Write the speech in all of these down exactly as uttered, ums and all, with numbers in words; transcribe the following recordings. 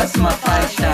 Próxima Faixa.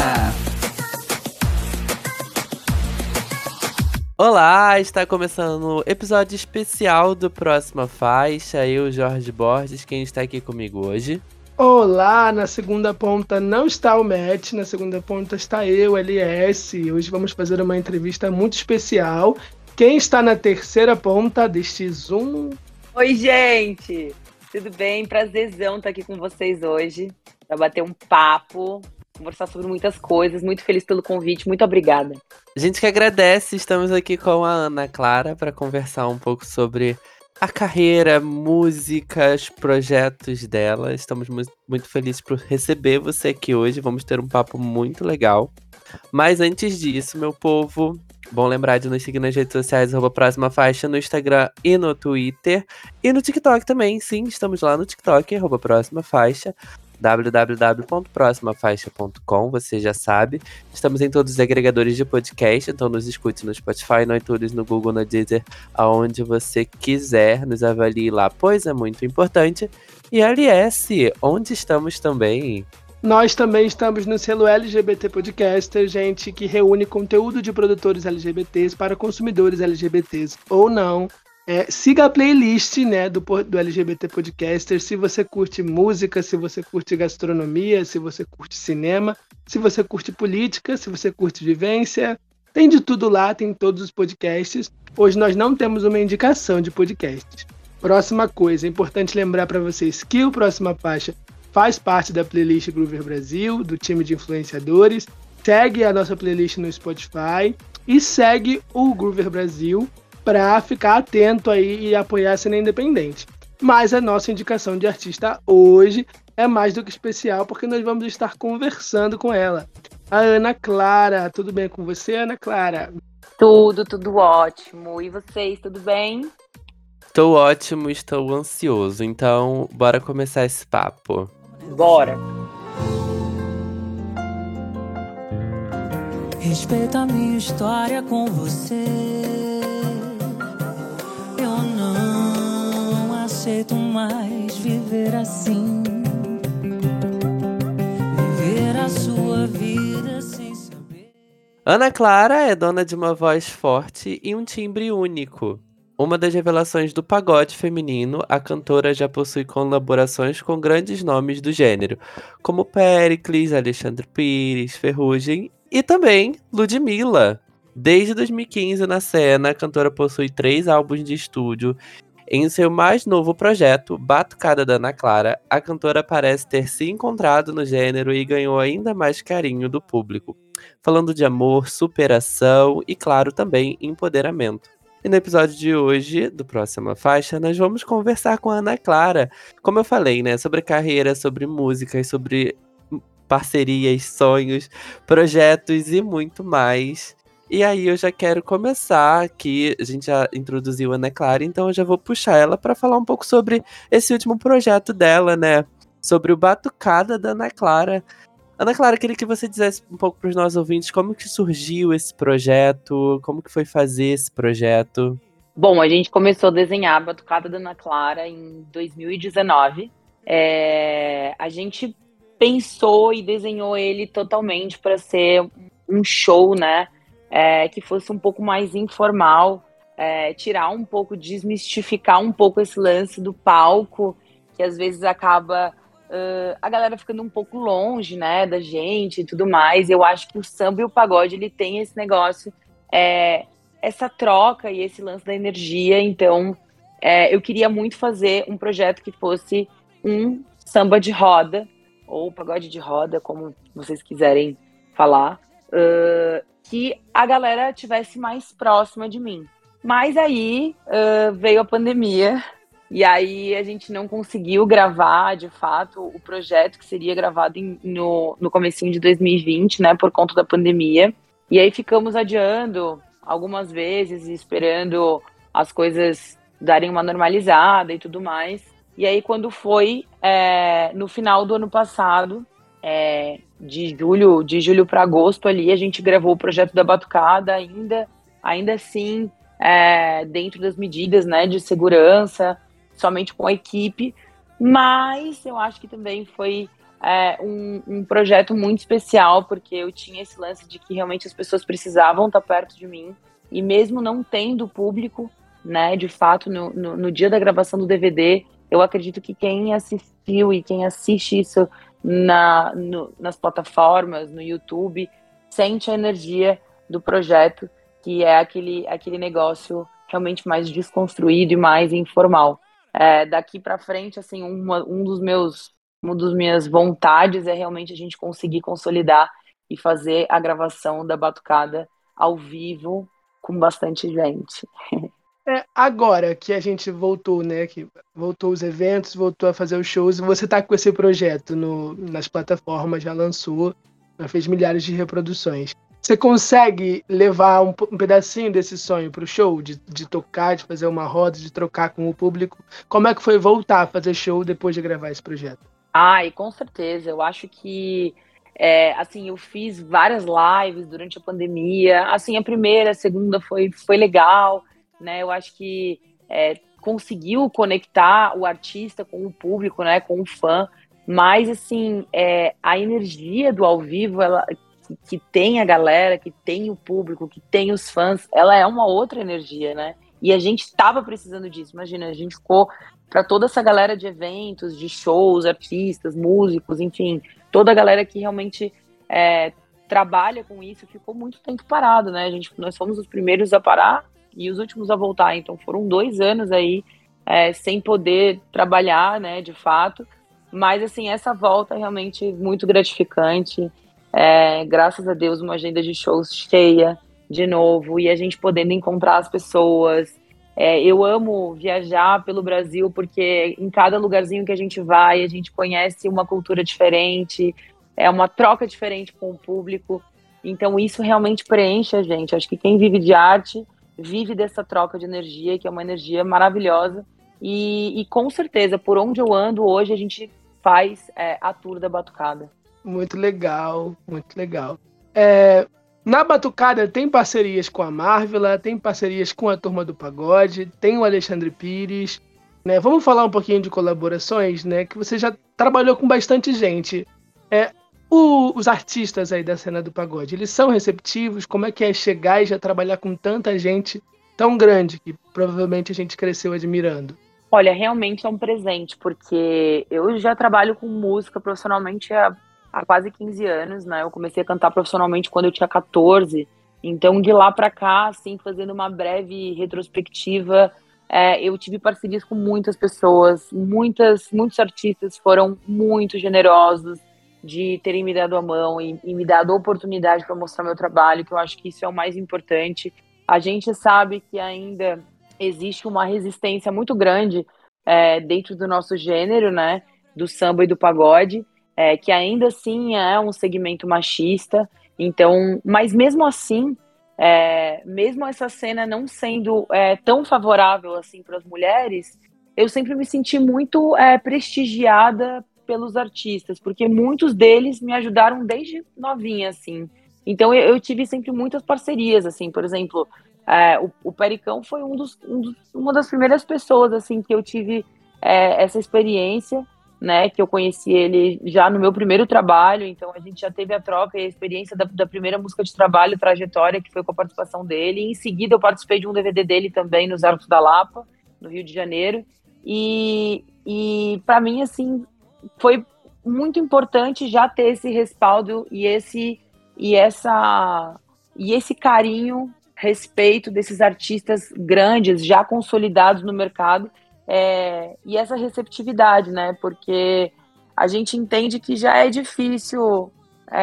Olá, está começando o episódio especial do Próxima Faixa. Eu, Jorge Borges, quem está aqui comigo hoje? Olá, na segunda ponta não está o Matt, na segunda ponta está eu, L S. Hoje vamos fazer uma entrevista muito especial. Quem está na terceira ponta deste Zoom? Oi, gente! Tudo bem? Prazerzão estar aqui com vocês hoje para bater um papo, conversar sobre muitas coisas. Muito feliz pelo convite, muito obrigada. A gente que agradece, estamos aqui com a Ana Clara para conversar um pouco sobre a carreira, músicas, projetos dela. Estamos muito, muito felizes por receber você aqui hoje. Vamos ter um papo muito legal. Mas antes disso, meu povo, bom lembrar de nos seguir nas redes sociais, arroba Próxima Faixa, no Instagram e no Twitter. E no TikTok também, sim, estamos lá no TikTok, arroba Próxima Faixa, w w w ponto próxima faixa ponto com, você já sabe. Estamos em todos os agregadores de podcast, então nos escute no Spotify, no iTunes, no Google, no Deezer, aonde você quiser, nos avalie lá, pois é muito importante. E L S, onde estamos também? Nós também estamos no selo L G B T Podcaster, gente, que reúne conteúdo de produtores L G B Ts para consumidores L G B Ts ou não. É, siga a playlist, né, do, do L G B T Podcaster, se você curte música, se você curte gastronomia, se você curte cinema, se você curte política, se você curte vivência. Tem de tudo lá, tem todos os podcasts. Hoje nós não temos uma indicação de podcast. Próxima coisa, é importante lembrar para vocês que o Próxima Faixa faz parte da playlist Groover Brasil, do time de influenciadores. Segue a nossa playlist no Spotify e segue o Groover Brasil para ficar atento aí e apoiar a cena independente. Mas a nossa indicação de artista hoje é mais do que especial, porque nós vamos estar conversando com ela. A Ana Clara. Tudo bem com você, Ana Clara? Tudo, tudo ótimo. E vocês, tudo bem? Estou ótimo, estou ansioso, então bora começar esse papo. Bora! Respeito a minha história com você. Eu não aceito mais viver assim. Viver a sua vida sem saber. Ana Clara é dona de uma voz forte e um timbre único. Uma das revelações do pagode feminino, a cantora já possui colaborações com grandes nomes do gênero, como Péricles, Alexandre Pires, Ferrugem e também Ludmilla. Desde dois mil e quinze na cena, a cantora possui três álbuns de estúdio. Em seu mais novo projeto, Batucada da Ana Clara, a cantora parece ter se encontrado no gênero e ganhou ainda mais carinho do público, falando de amor, superação e, claro, também empoderamento. E no episódio de hoje, do Próxima Faixa, nós vamos conversar com a Ana Clara. Como eu falei, né? Sobre carreira, sobre música, sobre parcerias, sonhos, projetos e muito mais. E aí eu já quero começar aqui, a gente já introduziu a Ana Clara, então eu já vou puxar ela para falar um pouco sobre esse último projeto dela, né? Sobre o Batucada da Ana Clara. Ana Clara, queria que você dissesse um pouco para os nossos ouvintes como que surgiu esse projeto, como que foi fazer esse projeto. Bom, a gente começou a desenhar a Batucada da Ana Clara em dois mil e dezenove. É, a gente pensou e desenhou ele totalmente para ser um show, né? É, que fosse um pouco mais informal, é, tirar um pouco, desmistificar um pouco esse lance do palco, que às vezes acaba... Uh, a galera ficando um pouco longe, né, da gente e tudo mais. Eu acho que o samba e o pagode, ele tem esse negócio, é, essa troca e esse lance da energia. Então, é, eu queria muito fazer um projeto que fosse um samba de roda, ou pagode de roda, como vocês quiserem falar, uh, que a galera tivesse mais próxima de mim. Mas aí uh, veio a pandemia. E aí a gente não conseguiu gravar, de fato, o projeto que seria gravado em, no, no comecinho de dois mil e vinte, né, por conta da pandemia. E aí ficamos adiando algumas vezes, esperando as coisas darem uma normalizada e tudo mais. E aí quando foi é, no final do ano passado, é, de julho, de julho para agosto ali, a gente gravou o projeto da Batucada ainda, ainda assim, é, dentro das medidas, né, de segurança, somente com a equipe, mas eu acho que também foi é, um, um projeto muito especial, porque eu tinha esse lance de que realmente as pessoas precisavam estar perto de mim, e mesmo não tendo público, né, de fato, no, no, no dia da gravação do D V D, eu acredito que quem assistiu e quem assiste isso na, no, nas plataformas, no YouTube, sente a energia do projeto, que é aquele, aquele negócio realmente mais desconstruído e mais informal. É, daqui para frente, assim, uma, um dos meus, uma das minhas vontades é realmente a gente conseguir consolidar e fazer a gravação da Batucada ao vivo com bastante gente. É, agora que a gente voltou, né? Que voltou os eventos, voltou a fazer os shows, e você tá com esse projeto no, nas plataformas, já lançou, já fez milhares de reproduções. Você consegue levar um, um pedacinho desse sonho pro show? De, de tocar, de fazer uma roda, de trocar com o público? Como é que foi voltar a fazer show depois de gravar esse projeto? Ai, com certeza. Eu acho que, é, assim, eu fiz várias lives durante a pandemia. Assim, a primeira, a segunda foi, foi legal, né? Eu acho que é, conseguiu conectar o artista com o público, né? Com o fã. Mas, assim, é, a energia do ao vivo, ela, que, que tem a galera, que tem o público, que tem os fãs, ela é uma outra energia, né? E a gente estava precisando disso. Imagina, a gente ficou para toda essa galera de eventos, de shows, artistas, músicos, enfim, toda a galera que realmente é, trabalha com isso, ficou muito tempo parado, né? A gente, nós fomos os primeiros a parar e os últimos a voltar. Então foram dois anos aí é, sem poder trabalhar, né, de fato. Mas, assim, essa volta é realmente muito gratificante. É, graças a Deus, uma agenda de shows cheia de novo, e a gente podendo encontrar as pessoas. É, eu amo viajar pelo Brasil, porque em cada lugarzinho que a gente vai, a gente conhece uma cultura diferente, é uma troca diferente com o público. Então isso realmente preenche a gente. Acho que quem vive de arte, vive dessa troca de energia, que é uma energia maravilhosa. E, e com certeza, por onde eu ando hoje, a gente faz é, a tour da Batucada. Muito legal, muito legal. É, na Batucada tem parcerias com a Marvela, tem parcerias com a Turma do Pagode, tem o Alexandre Pires, né? Vamos falar um pouquinho de colaborações, né? Que você já trabalhou com bastante gente. É, o, os artistas aí da cena do pagode, eles são receptivos? Como é que é chegar e já trabalhar com tanta gente tão grande que provavelmente a gente cresceu admirando? Olha, realmente é um presente, porque eu já trabalho com música profissionalmente há, há quase quinze anos, né? Eu comecei a cantar profissionalmente quando eu tinha catorze. Então, de lá para cá, assim, fazendo uma breve retrospectiva, é, eu tive parcerias com muitas pessoas, muitas, muitos artistas foram muito generosos de terem me dado a mão e, e me dado a oportunidade para mostrar meu trabalho, que eu acho que isso é o mais importante. A gente sabe que ainda existe uma resistência muito grande é, dentro do nosso gênero, né, do samba e do pagode, é, que ainda assim é um segmento machista. Então, mas mesmo assim, é, mesmo essa cena não sendo é, tão favorável assim para as mulheres, eu sempre me senti muito é, prestigiada pelos artistas, porque muitos deles me ajudaram desde novinha, assim. Então eu, eu tive sempre muitas parcerias, assim, por exemplo, é, o, o Pericão foi um dos, um dos, uma das primeiras pessoas, assim, que eu tive é, essa experiência, né, que eu conheci ele já no meu primeiro trabalho, então a gente já teve a troca e a experiência da, da primeira música de trabalho, Trajetória, que foi com a participação dele, e em seguida eu participei de um D V D dele também, nos Arcos da Lapa, no Rio de Janeiro, e, e para mim, assim, foi muito importante já ter esse respaldo e esse, e essa, e esse carinho, respeito desses artistas grandes, já consolidados no mercado, é, e essa receptividade, né? Porque a gente entende que já é difícil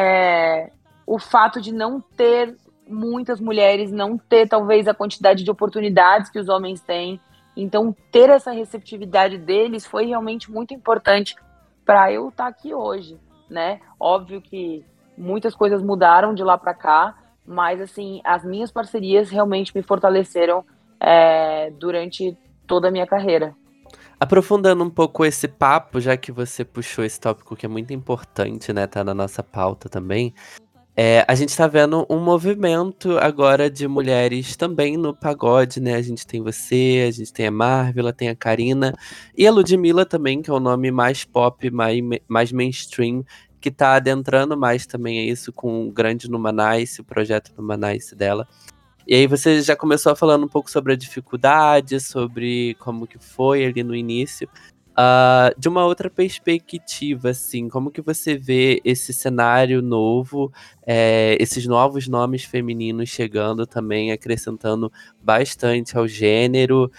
é, o fato de não ter muitas mulheres, não ter talvez a quantidade de oportunidades que os homens têm. Então, ter essa receptividade deles foi realmente muito importante para eu estar aqui hoje, né? Óbvio que muitas coisas mudaram de lá para cá, mas assim, as minhas parcerias realmente me fortaleceram é, durante toda a minha carreira. Aprofundando um pouco esse papo, já que você puxou esse tópico que é muito importante, né, tá na nossa pauta também, É, a gente tá vendo um movimento agora de mulheres também no pagode, né? A gente tem você, a gente tem a Marvila, tem a Karina e a Ludmilla também, que é o nome mais pop, mais, mais mainstream, que tá adentrando mais também a isso com o grande Numanice, o projeto Numanice dela. E aí você já começou falando um pouco sobre a dificuldade, sobre como que foi ali no início. Ah, de uma outra perspectiva, assim, como que você vê esse cenário novo, é, esses novos nomes femininos chegando também, acrescentando bastante ao gênero,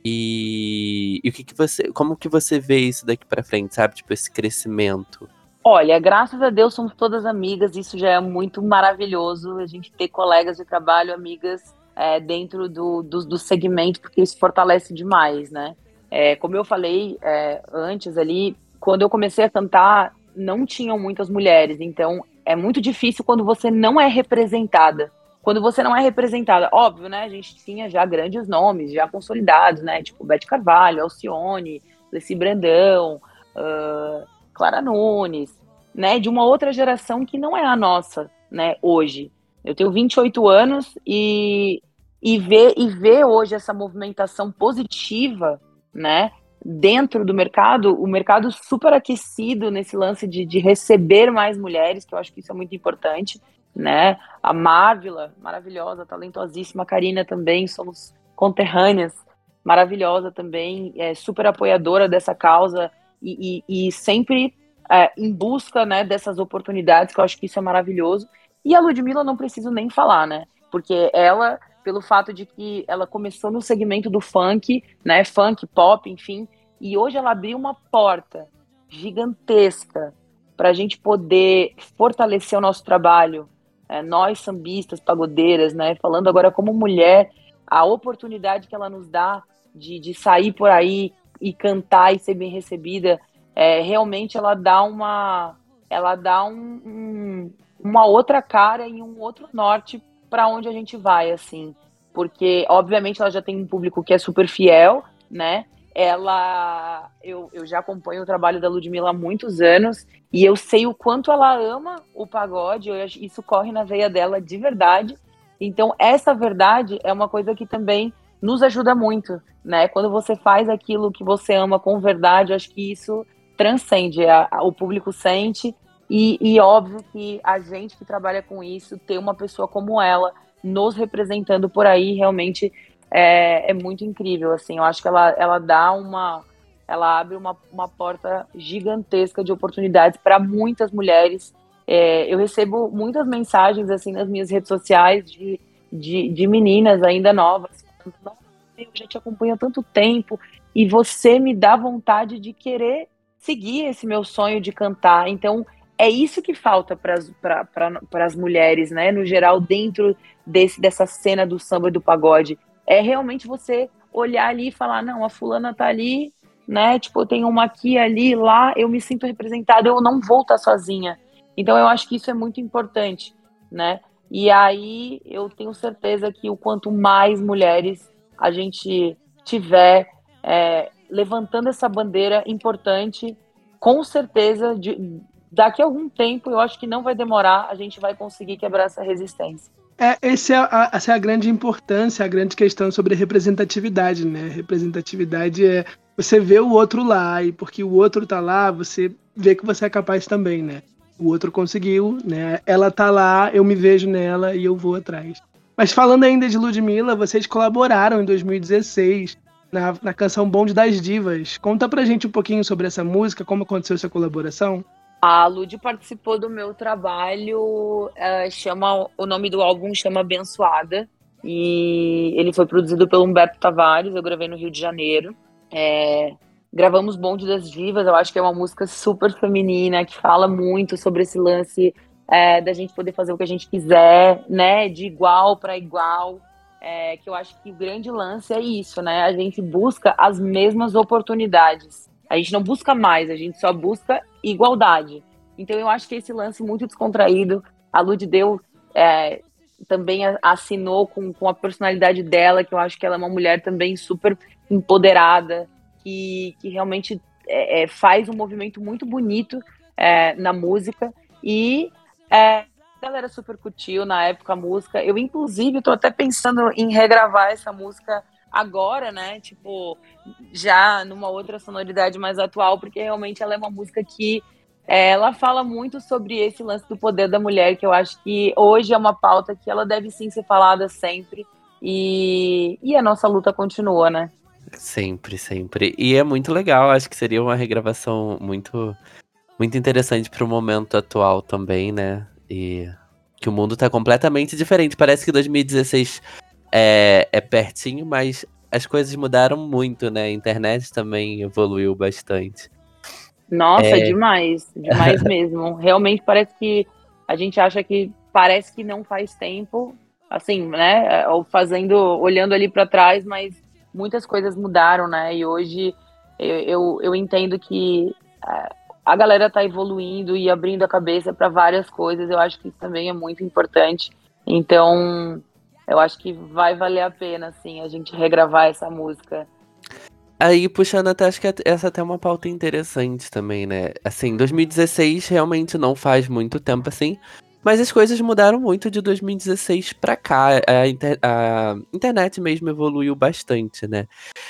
e, e o que que você, como que você vê isso daqui pra frente, sabe? Tipo, esse crescimento. Olha, graças a Deus somos todas amigas, isso já é muito maravilhoso, a gente ter colegas de trabalho, amigas é, dentro do, do, do segmento, porque isso fortalece demais, né? É, como eu falei é, antes ali, quando eu comecei a cantar, não tinham muitas mulheres, então é muito difícil quando você não é representada. Quando você não é representada, óbvio, né? A gente tinha já grandes nomes, já consolidados, né? Tipo Beth Carvalho, Alcione, Leci Brandão, uh, Clara Nunes, né? De uma outra geração que não é a nossa, né? Hoje. Eu tenho vinte e oito anos e, e, ver, e ver hoje essa movimentação positiva, né, dentro do mercado, o mercado super aquecido nesse lance de, de receber mais mulheres, que eu acho que isso é muito importante, né, a Marvila, maravilhosa, talentosíssima, a Karina também, somos conterrâneas, maravilhosa também, é, super apoiadora dessa causa e, e, e sempre é, em busca, né, dessas oportunidades, que eu acho que isso é maravilhoso, e a Ludmilla não preciso nem falar, né, porque ela... pelo fato de que ela começou no segmento do funk, né, funk, pop, enfim, e hoje ela abriu uma porta gigantesca para a gente poder fortalecer o nosso trabalho, é, nós sambistas, pagodeiras, né, falando agora como mulher, a oportunidade que ela nos dá de, de sair por aí e cantar e ser bem recebida, é, realmente ela dá uma, ela dá um, um, uma outra cara e um outro norte para onde a gente vai, assim, porque, obviamente, ela já tem um público que é super fiel, né, ela, eu, eu já acompanho o trabalho da Ludmilla há muitos anos, e eu sei o quanto ela ama o pagode, eu, isso corre na veia dela de verdade, então essa verdade é uma coisa que também nos ajuda muito, né, quando você faz aquilo que você ama com verdade, eu acho que isso transcende, a, a, o público sente. E, e óbvio que a gente que trabalha com isso, ter uma pessoa como ela nos representando por aí, realmente é, é muito incrível, assim, eu acho que ela, ela dá uma, ela abre uma, uma porta gigantesca de oportunidades para muitas mulheres, é, eu recebo muitas mensagens, assim, nas minhas redes sociais de, de, de meninas ainda novas, falando, eu já te acompanho há tanto tempo, e você me dá vontade de querer seguir esse meu sonho de cantar, então é isso que falta para as mulheres, né, no geral, dentro desse, dessa cena do samba e do pagode. É realmente você olhar ali e falar, não, a fulana tá ali, né, tipo, tem uma aqui, ali, lá, eu me sinto representada, eu não vou estar sozinha. Então eu acho que isso é muito importante, né, e aí eu tenho certeza que o quanto mais mulheres a gente tiver é, levantando essa bandeira importante, com certeza, de, daqui a algum tempo, eu acho que não vai demorar, a gente vai conseguir quebrar essa resistência. É, esse é a, essa é a grande importância, a grande questão sobre representatividade, né? Representatividade é você ver o outro lá, e porque o outro tá lá, você vê que você é capaz também, né? O outro conseguiu, né? Ela tá lá, eu me vejo nela e eu vou atrás. Mas falando ainda de Ludmilla, vocês colaboraram em dois mil e dezesseis na, na canção Bonde das Divas. Conta pra gente um pouquinho sobre essa música, como aconteceu essa colaboração. A Lud participou do meu trabalho, é, chama, o nome do álbum chama Abençoada, e ele foi produzido pelo Humberto Tavares, eu gravei no Rio de Janeiro. É, gravamos Bonde das Divas, eu acho que é uma música super feminina, que fala muito sobre esse lance é, da gente poder fazer o que a gente quiser, né, de igual para igual, é, que eu acho que o grande lance é isso, né, a gente busca as mesmas oportunidades. A gente não busca mais, a gente só busca igualdade. Então eu acho que esse lance muito descontraído, a Lud deu, é, também assinou com, com a personalidade dela, que eu acho que ela é uma mulher também super empoderada, que, que realmente é, é, faz um movimento muito bonito é, na música. E é, a galera super curtiu na época a música. Eu, inclusive, tô até pensando em regravar essa música agora, né? Tipo, já numa outra sonoridade mais atual, porque realmente ela é uma música que é, ela fala muito sobre esse lance do poder da mulher, que eu acho que hoje é uma pauta que ela deve sim ser falada sempre. E, e a nossa luta continua, né? Sempre, sempre. E é muito legal, acho que seria uma regravação muito, muito interessante pro momento atual também, né? E que o mundo tá completamente diferente. Parece que dois mil e dezesseis é, é pertinho, mas as coisas mudaram muito, né? A internet também evoluiu bastante. Nossa, É, demais, demais mesmo. Realmente parece que a gente acha que parece que não faz tempo, assim, né? Ou fazendo, olhando ali para trás, mas muitas coisas mudaram, né? E hoje eu, eu, eu entendo que a, a galera tá evoluindo e abrindo a cabeça para várias coisas. Eu acho que isso também é muito importante. Então, eu acho que vai valer a pena, assim, a gente regravar essa música. Aí, puxando até, acho que at- essa até é uma pauta interessante também, né? Assim, dois mil e dezesseis realmente não faz muito tempo assim, mas as coisas mudaram muito de dois mil e dezesseis pra cá. A, inter- a internet mesmo evoluiu bastante, né?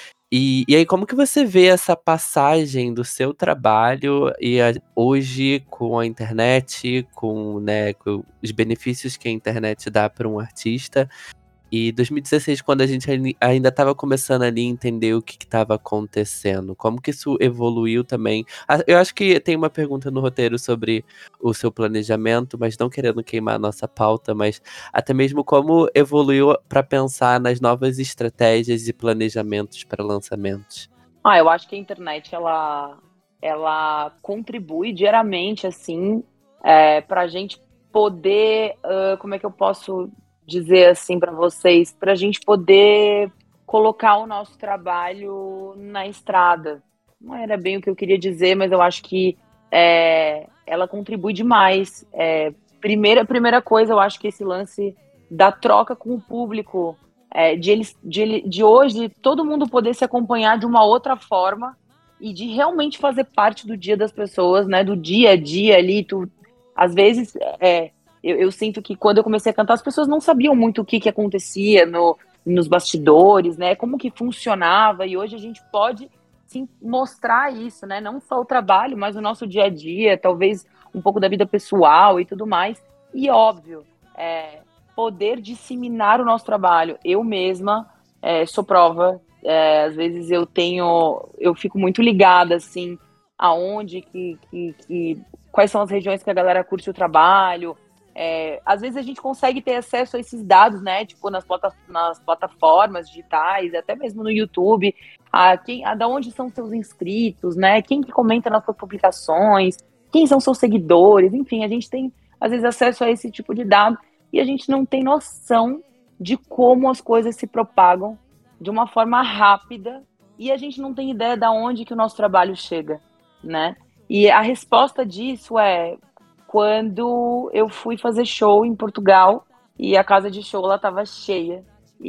E, e aí, como que você vê essa passagem do seu trabalho e a- hoje com a internet, com, né, com os benefícios que a internet dá para um artista? E dois mil e dezesseis, quando a gente ai- ainda estava começando ali a entender o que estava acontecendo, como que isso evoluiu também? Ah, eu acho que tem uma pergunta no roteiro sobre o seu planejamento, mas não querendo queimar a nossa pauta, mas até mesmo como evoluiu para pensar nas novas estratégias e planejamentos para lançamentos. Ah, eu acho que a internet ela, ela contribui diariamente, assim, é, para a gente poder, ah, como é que eu posso dizer assim para vocês, para a gente poder colocar o nosso trabalho na estrada. Não era bem o que eu queria dizer, mas eu acho que é, ela contribui demais. É, primeira, primeira coisa, eu acho que esse lance da troca com o público. É, de, eles, de, ele- de hoje todo mundo poder se acompanhar de uma outra forma e de realmente fazer parte do dia das pessoas, né? Do dia a dia ali. Tu, às vezes, é, eu, eu sinto que quando eu comecei a cantar, as pessoas não sabiam muito o que, que acontecia no, nos bastidores, né? Como que funcionava. E hoje a gente pode sim mostrar isso, né? Não só o trabalho, mas o nosso dia a dia, talvez um pouco da vida pessoal e tudo mais. E óbvio, é, poder disseminar o nosso trabalho. Eu mesma é, sou prova. É, às vezes eu tenho, eu fico muito ligada assim, aonde que, que, que quais são as regiões que a galera curte o trabalho. É, às vezes a gente consegue ter acesso a esses dados, né? Tipo nas, plata, nas plataformas digitais, até mesmo no YouTube, a quem, a da onde são seus inscritos, né? Quem que comenta nas suas publicações, quem são seus seguidores, enfim, a gente tem às vezes acesso a esse tipo de dado e a gente não tem noção de como as coisas se propagam de uma forma rápida e a gente não tem ideia de onde que o nosso trabalho chega, né? E a resposta disso é quando eu fui fazer show em Portugal e a casa de show ela estava cheia.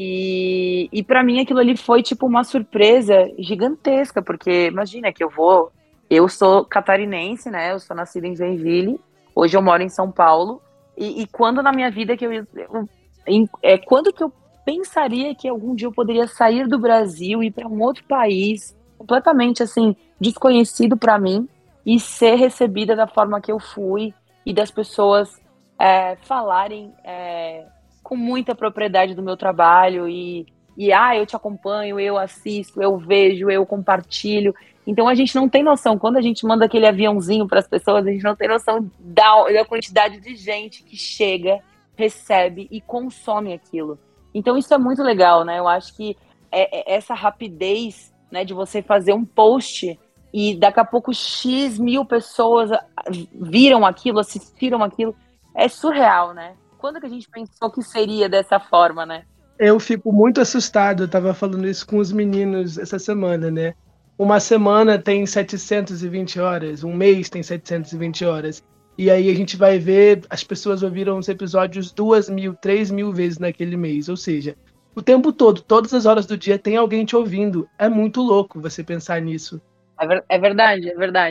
E, e para mim aquilo ali foi tipo uma surpresa gigantesca, porque imagina que eu vou, eu sou catarinense, né? Eu sou nascida em Joinville, hoje eu moro em São Paulo. E, e quando na minha vida que eu, eu em, é quando que eu pensaria que algum dia eu poderia sair do Brasil e ir para um outro país completamente assim desconhecido para mim e ser recebida da forma que eu fui e das pessoas é, falarem é, com muita propriedade do meu trabalho e, e ah, eu te acompanho, eu assisto, eu vejo, eu compartilho. Então a gente não tem noção, quando a gente manda aquele aviãozinho para as pessoas, a gente não tem noção da, da quantidade de gente que chega, recebe e consome aquilo. Então isso é muito legal, né? Eu acho que é, é essa rapidez, né, de você fazer um post e daqui a pouco X mil pessoas viram aquilo, assistiram aquilo, é surreal, né? Quando que a gente pensou que seria dessa forma, né? Eu fico muito assustado, eu tava falando isso com os meninos essa semana, né? Uma semana tem setecentas e vinte horas, um mês tem setecentas e vinte horas. E aí a gente vai ver, as pessoas ouviram os episódios duas mil, três mil vezes naquele mês. Ou seja, o tempo todo, todas as horas do dia tem alguém te ouvindo. É muito louco você pensar nisso. É, ver, é verdade, é verdade.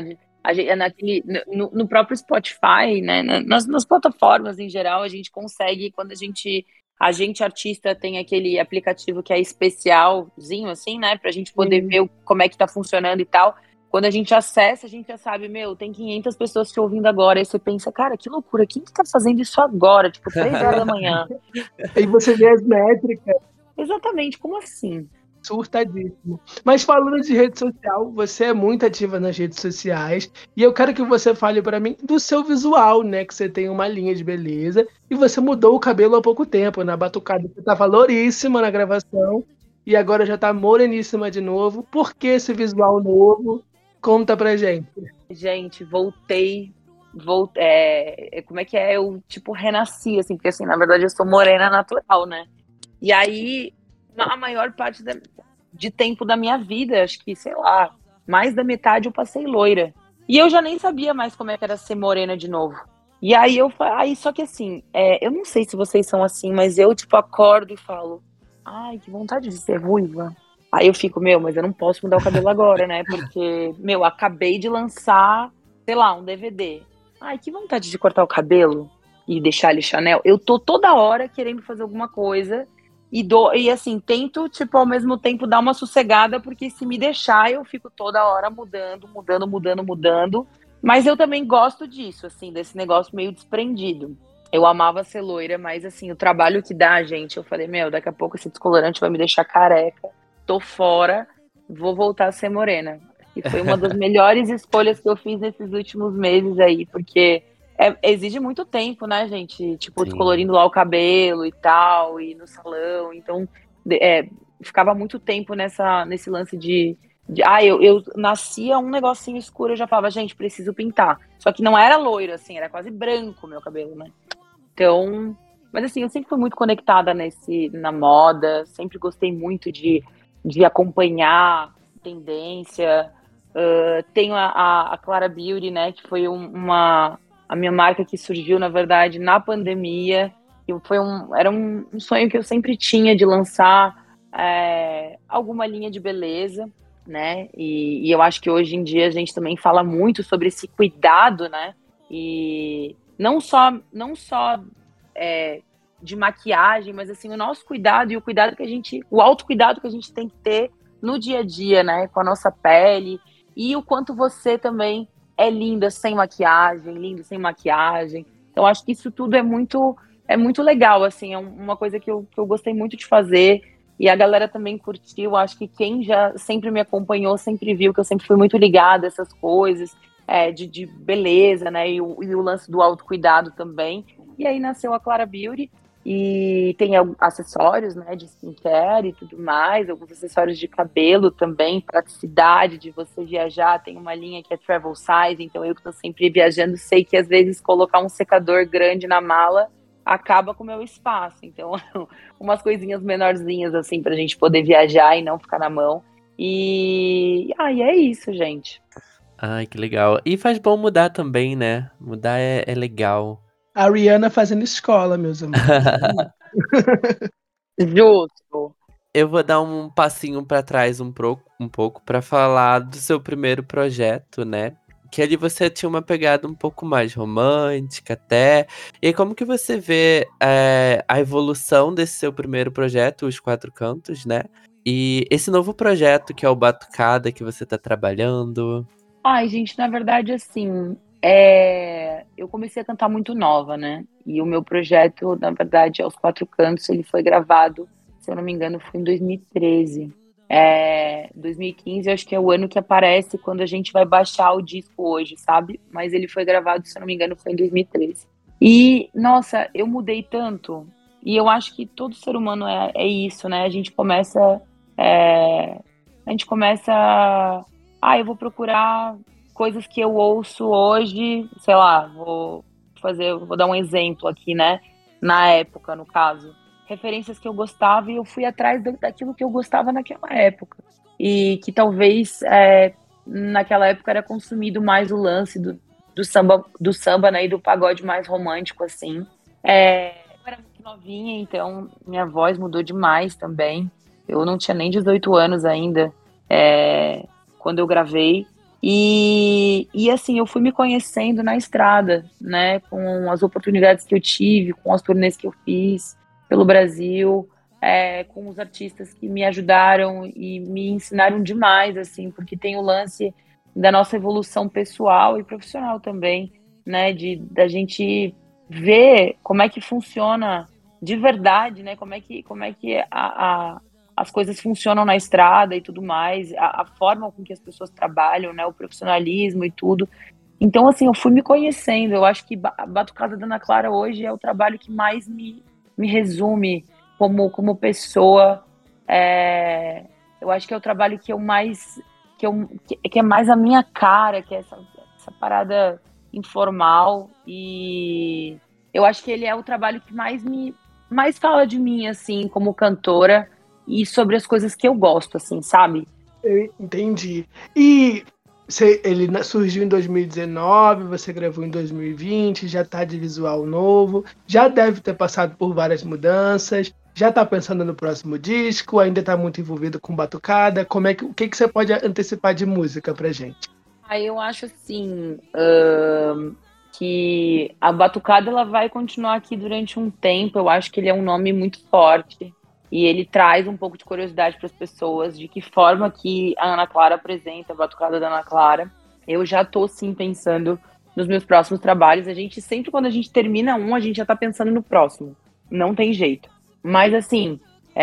A gente, naquele, no, no próprio Spotify, né, nas, nas plataformas em geral, a gente consegue, quando a gente, a gente artista tem aquele aplicativo que é especialzinho, assim, né, pra gente poder Sim. ver como é que tá funcionando e tal. Quando a gente acessa, a gente já sabe, meu, tem quinhentas pessoas te ouvindo agora. Aí você pensa, cara, que loucura, quem que tá fazendo isso agora? Tipo, três horas da manhã. Aí você vê as métricas, Exatamente, como assim? surtadíssimo. Mas falando de rede social, você é muito ativa nas redes sociais e eu quero que você fale para mim do seu visual, né? Que você tem uma linha de beleza e você mudou o cabelo há pouco tempo. Na batucada você tava louríssima na gravação e agora já tá moreníssima de novo. Por que esse visual novo? Conta pra gente. Gente, voltei, voltei, é, como é que é? Eu, tipo, renasci, assim, porque, assim, na verdade, eu sou morena natural, né? E aí, a maior parte da, de tempo da minha vida, acho que, sei lá, mais da metade eu passei loira. E eu já nem sabia mais como é que era ser morena de novo. E aí, eu, aí só que, assim, é, eu não sei se vocês são assim, mas eu, tipo, acordo e falo, ai, que vontade de ser ruiva. Aí eu fico, meu, mas eu não posso mudar o cabelo agora, né? Porque, meu, acabei de lançar, sei lá, um D V D. Ai, que vontade de cortar o cabelo e deixar ele Chanel. Eu tô toda hora querendo fazer alguma coisa e, dou, e assim, tento, tipo, ao mesmo tempo dar uma sossegada, porque se me deixar, eu fico toda hora mudando, mudando, mudando, mudando. Mas eu também gosto disso, assim, desse negócio meio desprendido. Eu amava ser loira, mas, assim, o trabalho que dá, gente, eu falei, meu, daqui a pouco esse descolorante vai me deixar careca. Tô fora, vou voltar a ser morena. E foi uma das melhores escolhas que eu fiz nesses últimos meses aí, porque é, exige muito tempo, né, gente? Tipo, Sim. descolorindo lá o cabelo e tal, e no salão. Então, é, ficava muito tempo nessa, nesse lance de... de ah, eu, eu nascia um negocinho escuro, eu já falava, gente, preciso pintar. Só que não era loiro, assim, era quase branco o meu cabelo, né? Então... Mas, assim, eu sempre fui muito conectada nesse, na moda, sempre gostei muito de de acompanhar tendência. Uh, tenho a, a, a Clara Beauty, né, que foi um, uma a minha marca que surgiu, na verdade, na pandemia. E foi um, era um, um sonho que eu sempre tinha de lançar é, alguma linha de beleza, né? E, e eu acho que hoje em dia a gente também fala muito sobre esse cuidado, né? E não só, não só é, de maquiagem, mas assim, o nosso cuidado e o cuidado que a gente, o autocuidado que a gente tem que ter no dia a dia, né, com a nossa pele, e o quanto você também é linda sem maquiagem, lindo sem maquiagem. Então, acho que isso tudo é muito, é muito legal, assim, é uma coisa que eu, que eu gostei muito de fazer, e a galera também curtiu. Acho que quem já sempre me acompanhou, sempre viu que eu sempre fui muito ligada a essas coisas, é, de, de beleza, né, e o, e o lance do autocuidado também. E aí nasceu a Clara Beauty, e tem acessórios, né, de skincare e tudo mais, alguns acessórios de cabelo também, praticidade de você viajar. Tem uma linha que é travel size, então eu que tô sempre viajando sei que às vezes colocar um secador grande na mala acaba com o meu espaço. Então, umas coisinhas menorzinhas assim pra gente poder viajar e não ficar na mão. E aí ah, é isso, gente. Ai, que legal. E faz bom mudar também, né? Mudar é, é legal. A Rihanna fazendo escola, meus amigos. Justo. Eu vou dar um passinho pra trás um, pro, um pouco pra falar do seu primeiro projeto, né? Que ali você tinha uma pegada um pouco mais romântica até. E aí, como que você vê é, a evolução desse seu primeiro projeto, Os Quatro Cantos, né? E esse novo projeto que é o Batucada, que você tá trabalhando? Ai, gente, na verdade, assim, é... eu comecei a cantar muito nova, né? E o meu projeto, na verdade, Aos Quatro Cantos, ele foi gravado, se eu não me engano, foi em dois mil e treze. É... dois mil e quinze, eu acho que é o ano que aparece quando a gente vai baixar o disco hoje, sabe? Mas ele foi gravado, se eu não me engano, foi em dois mil e treze. E, nossa, eu mudei tanto. E eu acho que todo ser humano é, é isso, né? A gente começa... É... A gente começa... Ah, eu vou procurar coisas que eu ouço hoje, sei lá, vou fazer, vou dar um exemplo aqui, né? Na época, no caso. Referências que eu gostava e eu fui atrás daquilo que eu gostava naquela época. E que talvez é, naquela época era consumido mais o lance do, do samba, do samba, né? E do pagode mais romântico, assim. É, eu era muito novinha, então minha voz mudou demais também. Eu não tinha nem dezoito anos ainda. É, quando eu gravei, E, e assim, eu fui me conhecendo na estrada, né? Com as oportunidades que eu tive, com as turnês que eu fiz pelo Brasil, é, com os artistas que me ajudaram e me ensinaram demais, assim, porque tem o lance da nossa evolução pessoal e profissional também, né? De da gente ver como é que funciona de verdade, né? Como é que, como é que a, a as coisas funcionam na estrada e tudo mais, a, a forma com que as pessoas trabalham, né, o profissionalismo e tudo. Então, assim, eu fui me conhecendo. Eu acho que a Batucada da Ana Clara hoje é o trabalho que mais me, me resume como, como pessoa. É, eu acho que é o trabalho que eu mais que, eu, que, que é mais a minha cara, que é essa, essa parada informal. E eu acho que ele é o trabalho que mais me mais fala de mim, assim, como cantora e sobre as coisas que eu gosto, assim, sabe? Eu entendi. E você, ele na- surgiu em dois mil e dezenove, você gravou em dois mil e vinte, já tá de visual novo, já deve ter passado por várias mudanças, já tá pensando no próximo disco, ainda tá muito envolvido com batucada. Como é que, o que, que você pode antecipar de música pra gente? Aí eu acho assim, ahn, que a Batucada ela vai continuar aqui durante um tempo. Eu acho que ele é um nome muito forte e ele traz um pouco de curiosidade para as pessoas de que forma que a Ana Clara apresenta a Batucada da Ana Clara. Eu já tô sim pensando nos meus próximos trabalhos. A gente sempre quando a gente termina um, a gente já tá pensando no próximo. Não tem jeito. Mas assim,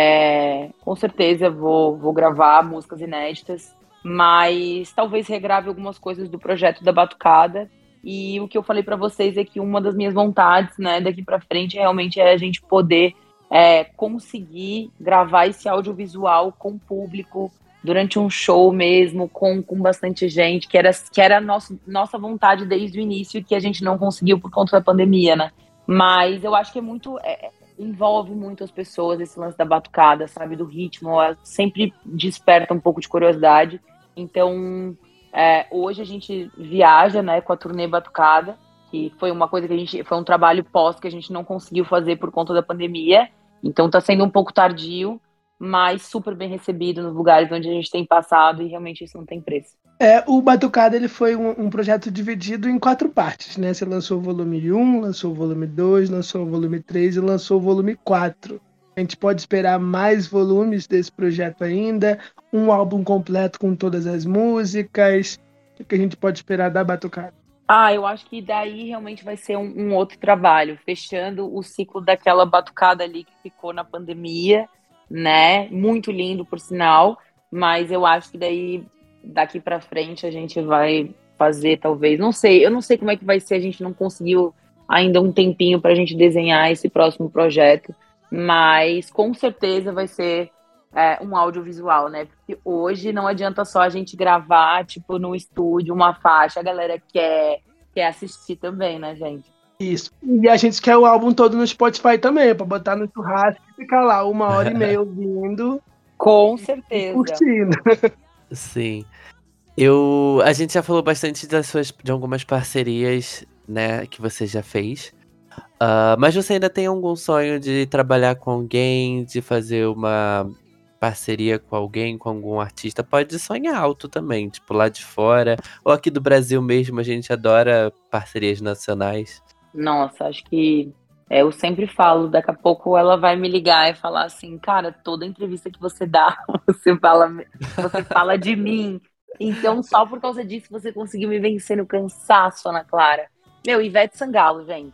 é, com certeza vou, vou gravar músicas inéditas, mas talvez regrave algumas coisas do projeto da Batucada. E o que eu falei para vocês é que uma das minhas vontades, né, daqui para frente realmente é a gente poder é, conseguir gravar esse audiovisual com o público durante um show mesmo, com, com bastante gente, que era, que era a nossa, nossa vontade desde o início e que a gente não conseguiu por conta da pandemia, né? Mas eu acho que é muito... É, envolve muito as pessoas esse lance da batucada, sabe? Do ritmo, ela sempre desperta um pouco de curiosidade. Então, é, hoje a gente viaja, né, com a turnê Batucada, que foi uma coisa que a gente, foi um trabalho pós que a gente não conseguiu fazer por conta da pandemia. Então tá sendo um pouco tardio, mas super bem recebido nos lugares onde a gente tem passado e realmente isso não tem preço. É, o Batucada ele foi um, um projeto dividido em quatro partes, né? Você lançou o volume um, lançou o volume dois, lançou o volume três e lançou o volume quatro. A gente pode esperar mais volumes desse projeto ainda, um álbum completo com todas as músicas. O que a gente pode esperar da Batucada? Ah, eu acho que daí realmente vai ser um, um outro trabalho, fechando o ciclo daquela batucada ali que ficou na pandemia, né? Muito lindo, por sinal, mas eu acho que daí daqui para frente a gente vai fazer, talvez, não sei, eu não sei como é que vai ser, a gente não conseguiu ainda um tempinho para a gente desenhar esse próximo projeto, mas com certeza vai ser é, um audiovisual, né? Porque hoje não adianta só a gente gravar, tipo, no estúdio, uma faixa, a galera quer, quer assistir também, né, gente? Isso. E a gente quer o álbum todo no Spotify também, para botar no churrasco e ficar lá uma hora e meia ouvindo Com e certeza. curtindo. Sim. Eu, a gente já falou bastante das suas, de algumas parcerias, né, que você já fez. Ah, mas você ainda tem algum sonho de trabalhar com alguém, de fazer uma parceria com alguém, com algum artista? Pode sonhar alto também, tipo lá de fora, ou aqui do Brasil mesmo, a gente adora parcerias nacionais. Nossa, acho que é, eu sempre falo, daqui a pouco ela vai me ligar e falar assim, cara, toda entrevista que você dá, você fala, você fala de mim. Então, só por causa disso você conseguiu me vencer no cansaço, Ana Clara. Meu, Ivete Sangalo, gente.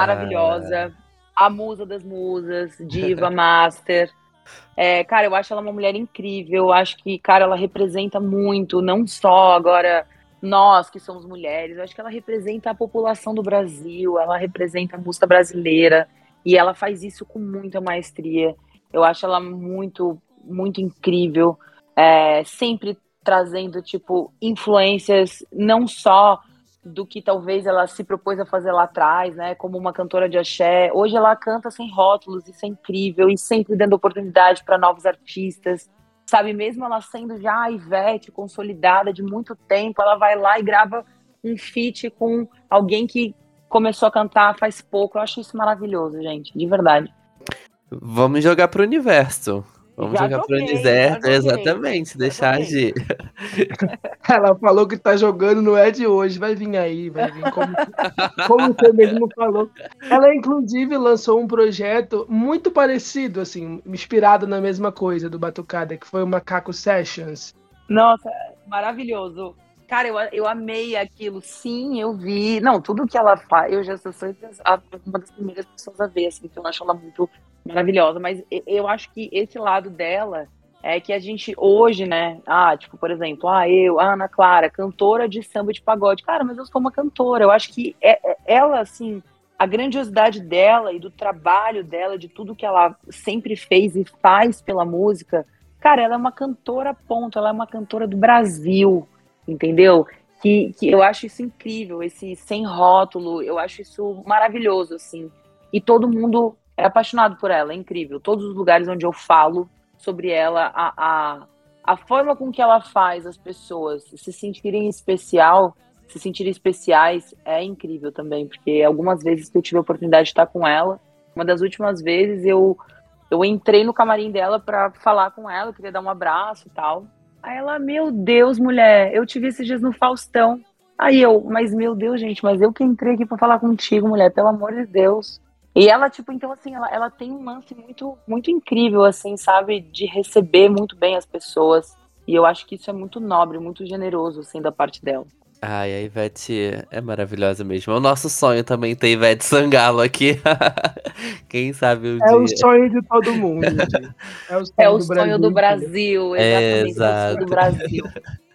Ah, Maravilhosa. A musa das musas, diva, master. É, cara, eu acho ela uma mulher incrível. Eu acho que, cara, ela representa muito, não só agora nós que somos mulheres. Eu acho que ela representa a população do Brasil, ela representa a música brasileira e ela faz isso com muita maestria. Eu acho ela muito, muito incrível, é, sempre trazendo, tipo, influências não só do que talvez ela se propôs a fazer lá atrás, né, como uma cantora de axé. Hoje ela canta sem rótulos, isso é incrível, e sempre dando oportunidade para novos artistas, sabe? Mesmo ela sendo já a Ivete, consolidada de muito tempo, ela vai lá e grava um feat com alguém que começou a cantar faz pouco. Eu acho isso maravilhoso, gente, de verdade. vamos jogar pro universo. Vamos Já jogar pro joguei, já deserto, joguei. exatamente, Já deixar joguei. agir. Ela falou que tá jogando, não é de hoje, vai vir aí, vai vir. Como, como você mesmo falou. Ela, inclusive, lançou um projeto muito parecido, assim, inspirado na mesma coisa do Batucada, que foi o Macaco Sessions. Nossa, maravilhoso. Cara, eu, eu amei aquilo. Sim, eu vi. Não, tudo que ela faz, eu já sou a- uma das primeiras pessoas a ver, assim, então eu acho ela muito maravilhosa. Mas e- eu acho que esse lado dela é que a gente hoje, né? Ah, tipo, por exemplo, ah, eu, a Ana Clara, cantora de samba de pagode. Cara, mas eu sou uma cantora. Eu acho que é, é- ela, assim, a grandiosidade dela e do trabalho dela, de tudo que ela sempre fez e faz pela música. Cara, ela é uma cantora, ponto. Ela é uma cantora do Brasil, entendeu? Que, que eu acho isso incrível, esse sem rótulo, eu acho isso maravilhoso, assim. E todo mundo é apaixonado por ela, é incrível. Todos os lugares onde eu falo sobre ela, a, a, a forma com que ela faz as pessoas se sentirem especial, se sentirem especiais, é incrível também, porque algumas vezes que eu tive a oportunidade de estar com ela, uma das últimas vezes eu eu entrei no camarim dela pra falar com ela, eu queria dar um abraço e tal. Aí ela, meu Deus, mulher, eu te vi esses dias no Faustão. Aí eu, mas meu Deus, gente, mas eu que entrei aqui pra falar contigo, mulher, pelo amor de Deus. E ela, tipo, então assim, ela, ela tem um lance muito, muito incrível, assim, sabe, de receber muito bem as pessoas. E eu acho que isso é muito nobre, muito generoso, assim, da parte dela. Ai, a Ivete é maravilhosa mesmo. É o nosso sonho também ter Ivete Sangalo aqui. Quem sabe um É o dia. sonho de todo mundo, gente. É o É sonho o do sonho Brasil do inteiro. Brasil, É, exatamente, é o sonho do exato. Brasil.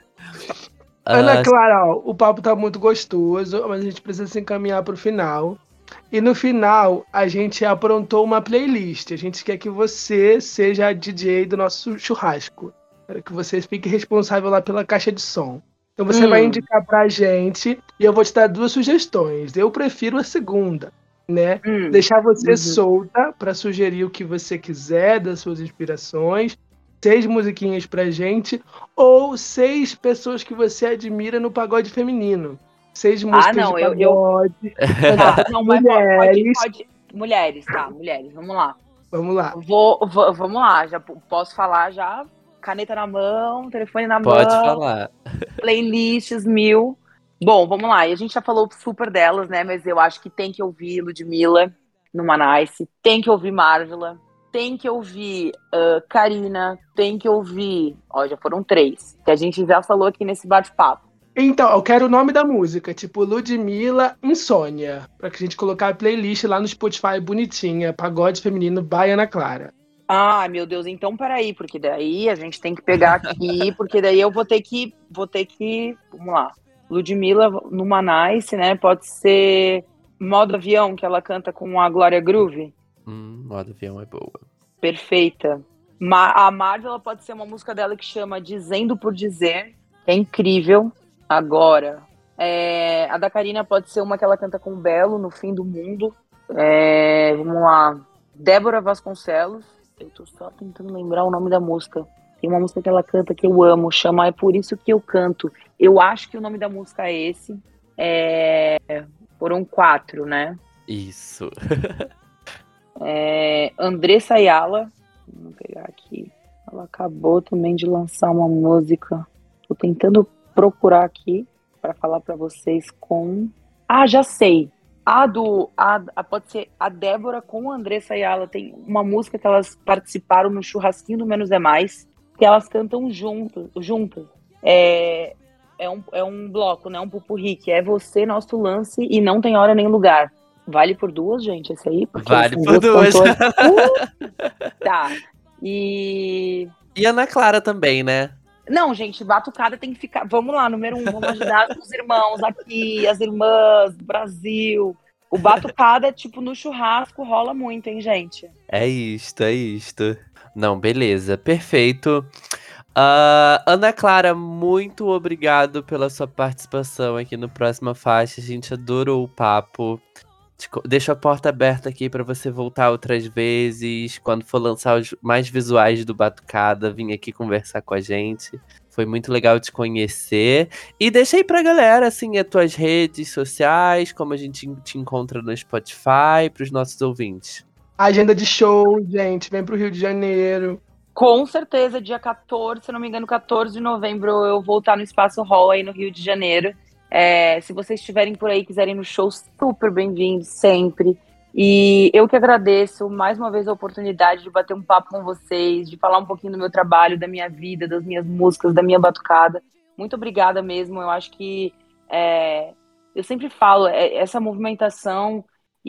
Ana Ah, Clara, ó, o papo tá muito gostoso, mas a gente precisa se encaminhar pro final. E no final, a gente aprontou uma playlist. A gente quer que você seja a D J do nosso churrasco. Quero que você fique responsável lá pela caixa de som. Então você vai Hum, indicar pra gente e eu vou te dar duas sugestões. Eu prefiro a segunda, né? hum, Deixar você uhum. solta para sugerir o que você quiser das suas inspirações. Seis musiquinhas pra gente ou seis pessoas que você admira no pagode feminino. Seis Ah, músicas de não, eu, eu, pagode, cantada tá, por não, mas po- pode, mulheres. pode, mulheres, tá, mulheres, vamos lá. Vamos lá. Vou, vou- vamos lá, já po- posso falar já, caneta na mão, telefone na pode mão, falar. playlists mil. Bom, vamos lá, e a gente já falou super delas, né, mas eu acho que tem que ouvir Ludmilla no Manice, tem que ouvir Marvela, tem que ouvir ah, Karina, tem que ouvir, ó, já foram três, que a gente já falou aqui nesse bate-papo. Então, eu quero o nome da música, tipo Ludmilla Insônia, pra que a gente colocar a playlist lá no Spotify bonitinha, Pagode Feminino Baiana Clara. Ah, meu Deus, então peraí, porque daí a gente tem que pegar aqui, porque daí eu vou ter que, vou ter que, vamos lá, Ludmilla no Manice, né, pode ser Modo Avião, que ela canta com a Glória Groove, Hum, modo avião é boa. perfeita. Ma a Marvel, ela pode ser uma música dela que chama Dizendo por Dizer, que é incrível. Agora, é, a da Karina pode ser uma que ela canta com o Belo, No Fim do Mundo. É, vamos lá, Débora Vasconcelos. Eu tô só tentando lembrar o nome da música. Tem uma música que ela canta que eu amo, chama É Por Isso Que Eu Canto. Eu acho que o nome da música é esse. É... Foram quatro, né? Isso. É... Andressa Ayala. Vamos pegar aqui. Ela acabou também de lançar uma música. Tô tentando procurar aqui para falar para vocês com... Ah, já sei. A do. A, a- pode ser a Débora com a Andressa Ayala. Tem uma música que elas participaram no Churrasquinho do Menos é Mais, que elas cantam juntas. juntas. É, é, um, é um bloco, né? Um pupurri, que é Você, Nosso Lance e Não Tem Hora Nem Lugar. Vale por duas, gente, esse aí? Porque Vale são por duas duas. cantoras. Uh, tá. E. E Ana Clara também, né? Não, gente, batucada tem que ficar. Vamos lá, número um, vamos ajudar os irmãos aqui, as irmãs do Brasil. O batucada, tipo, no churrasco rola muito, hein, gente? É isto, é isto. Não, beleza, perfeito. Ah, Ana Clara, muito obrigado pela sua participação aqui no Próxima Faixa. A gente adorou o papo. Te co- Deixo a porta aberta aqui para você voltar outras vezes. Quando for lançar os mais visuais do Batucada, vir aqui conversar com a gente. Foi muito legal te conhecer. E deixa aí pra galera, assim, as tuas redes sociais, como a gente te encontra no Spotify, pros nossos ouvintes. Agenda de show, gente, vem pro Rio de Janeiro. Com certeza, dia quatorze, se não me engano, quatorze de novembro, eu vou estar no Espaço Hall aí no Rio de Janeiro. É, se vocês estiverem por aí, quiserem ir no show, super bem-vindos sempre. E eu que agradeço mais uma vez a oportunidade de bater um papo com vocês, de falar um pouquinho do meu trabalho, da minha vida, das minhas músicas, da minha batucada. Muito obrigada mesmo. Eu acho que é, eu sempre falo, é, essa movimentação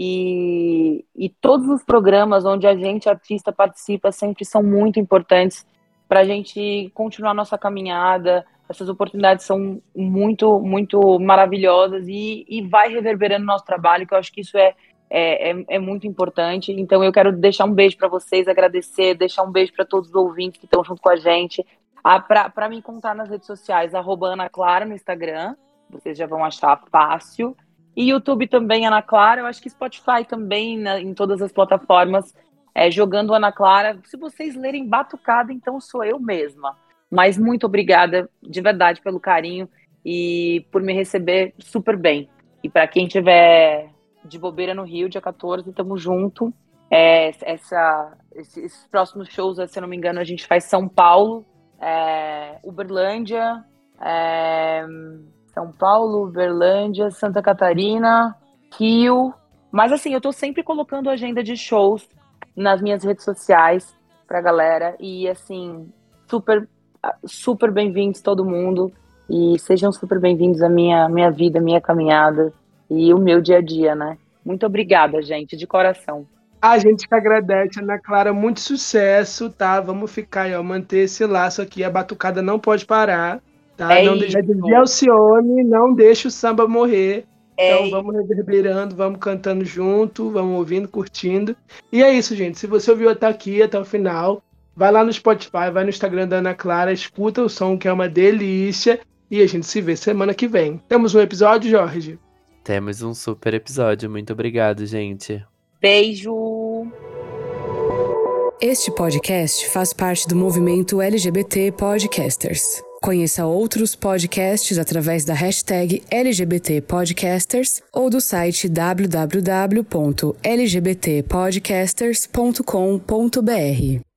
e, e todos os programas onde a gente, artista, participa, sempre são muito importantes para a gente continuar nossa caminhada. Essas oportunidades são muito, muito maravilhosas e, e vai reverberando nosso trabalho, que eu acho que isso é, é, é, é muito importante. Então eu quero deixar um beijo para vocês, agradecer, deixar um beijo para todos os ouvintes que estão junto com a gente. Ah, para me encontrar nas redes sociais, arroba Ana Clara no Instagram, vocês já vão achar fácil. E YouTube também, Ana Clara. Eu acho que Spotify também, né, em todas as plataformas, é, jogando Ana Clara. Se vocês lerem Batucada, então sou eu mesma. Mas muito obrigada, de verdade, pelo carinho e por me receber super bem. E para quem tiver de bobeira no Rio, dia quatorze, tamo junto. É, essa, esses próximos shows, se eu não me engano, a gente faz São Paulo, é, Uberlândia, é, São Paulo, Uberlândia, Santa Catarina, Rio. Mas assim, eu tô sempre colocando agenda de shows nas minhas redes sociais pra galera. E assim, super, super bem-vindos todo mundo. E sejam super bem-vindos à minha, minha vida, minha caminhada e o meu dia a dia, né? Muito obrigada, gente, de coração. A gente que agradece, Ana Clara, muito sucesso, tá? Vamos ficar aí, ó, manter esse laço aqui. A batucada não pode parar, tá? É não isso. deixa de Alcione, não deixa o samba morrer. É Então vamos reverberando, vamos cantando junto, vamos ouvindo, curtindo. E é isso, gente. Se você ouviu até aqui, até o final, vai lá no Spotify, vai no Instagram da Ana Clara, escuta o som, que é uma delícia. E a gente se vê semana que vem. Temos um episódio, Jorge? Temos um super episódio. Muito obrigado, gente. Beijo! Este podcast faz parte do movimento L G B T Podcasters. Conheça outros podcasts através da hashtag L G B T Podcasters ou do site w w w ponto l g b t podcasters ponto com ponto b r.